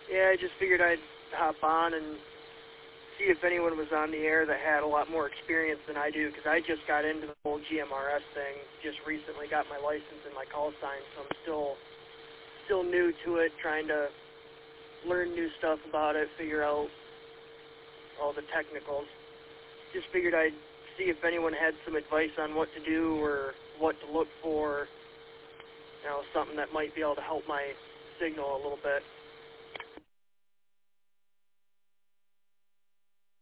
Yeah, I just figured I'd hop on and see if anyone was on the air that had a lot more experience than I do, because I just got into the whole GMRS thing just recently, got my license and my call sign, so I'm still new to it, trying to learn new stuff about it, figure out all the technicals. Just figured I'd see if anyone had some advice on what to do or what to look for, something that might be able to help my signal a little bit.